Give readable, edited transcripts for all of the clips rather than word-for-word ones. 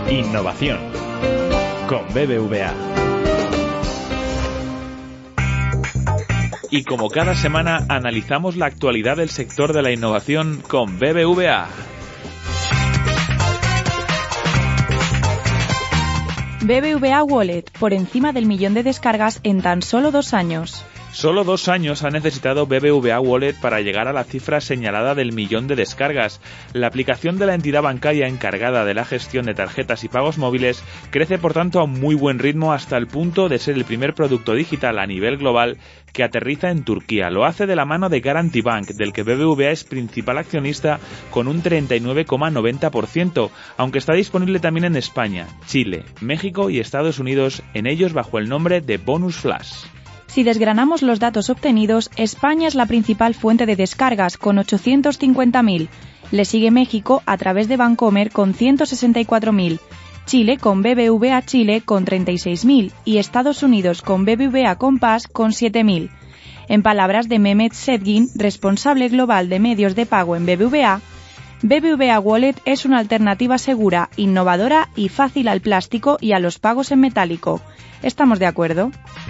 Innovación con BBVA. Y como cada semana analizamos la actualidad del sector de la innovación con BBVA. BBVA Wallet, por encima del 1.000.000 de descargas en tan solo 2 años. Solo 2 años ha necesitado BBVA Wallet para llegar a la cifra señalada del 1.000.000 de descargas. La aplicación de la entidad bancaria encargada de la gestión de tarjetas y pagos móviles crece por tanto a un muy buen ritmo hasta el punto de ser el primer producto digital a nivel global que aterriza en Turquía. Lo hace de la mano de Guaranty Bank, del que BBVA es principal accionista con un 39,90%, aunque está disponible también en España, Chile, México y Estados Unidos, en ellos bajo el nombre de Bonus Flash. Si desgranamos los datos obtenidos, España es la principal fuente de descargas, con 850.000. Le sigue México a través de Bancomer con 164.000. Chile con BBVA Chile con 36.000 y Estados Unidos con BBVA Compass con 7.000. En palabras de Mehmet Sedgin, responsable global de medios de pago en BBVA, BBVA Wallet es una alternativa segura, innovadora y fácil al plástico y a los pagos en metálico. ¿Estamos de acuerdo?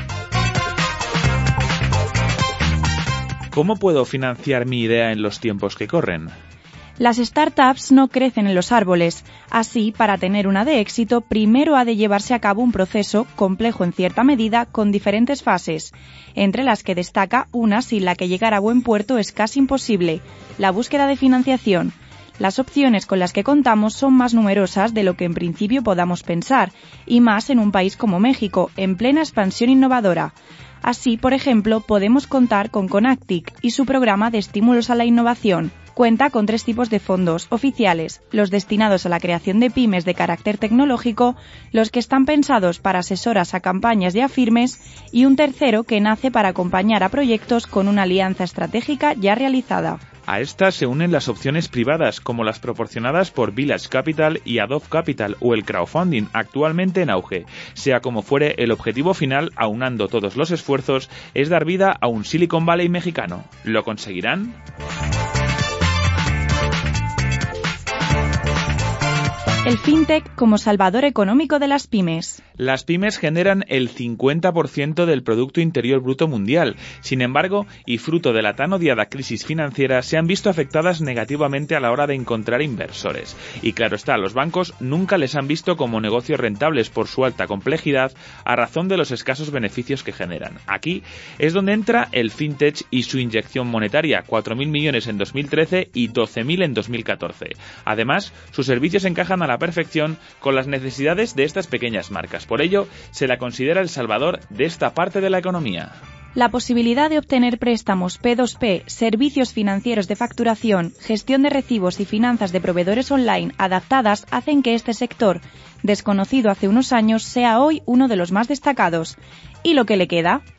¿Cómo puedo financiar mi idea en los tiempos que corren? Las startups no crecen en los árboles. Así, para tener una de éxito, primero ha de llevarse a cabo un proceso, complejo en cierta medida, con diferentes fases, entre las que destaca una sin la que llegar a buen puerto es casi imposible: la búsqueda de financiación. Las opciones con las que contamos son más numerosas de lo que en principio podamos pensar, y más en un país como México, en plena expansión innovadora. Así, por ejemplo, podemos contar con Conactic y su programa de estímulos a la innovación. Cuenta con 3 tipos de fondos oficiales: los destinados a la creación de pymes de carácter tecnológico, los que están pensados para asesoras a campañas y a firmes, y un tercero que nace para acompañar a proyectos con una alianza estratégica ya realizada. A estas se unen las opciones privadas, como las proporcionadas por Village Capital y Adobe Capital, o el crowdfunding, actualmente en auge. Sea como fuere, el objetivo final, aunando todos los esfuerzos, es dar vida a un Silicon Valley mexicano. ¿Lo conseguirán? El fintech como salvador económico de las pymes. Las pymes generan el 50% del Producto Interior Bruto mundial. Sin embargo, y fruto de la tan odiada crisis financiera, se han visto afectadas negativamente a la hora de encontrar inversores. Y claro está, los bancos nunca les han visto como negocios rentables por su alta complejidad, a razón de los escasos beneficios que generan. Aquí es donde entra el fintech y su inyección monetaria: 4.000 millones en 2013 y 12.000 en 2014. Además, sus servicios encajan a la perfección con las necesidades de estas pequeñas marcas. Por ello, se la considera el salvador de esta parte de la economía. La posibilidad de obtener préstamos P2P, servicios financieros de facturación, gestión de recibos y finanzas de proveedores online adaptadas hacen que este sector, desconocido hace unos años, sea hoy uno de los más destacados. ¿Y lo que le queda?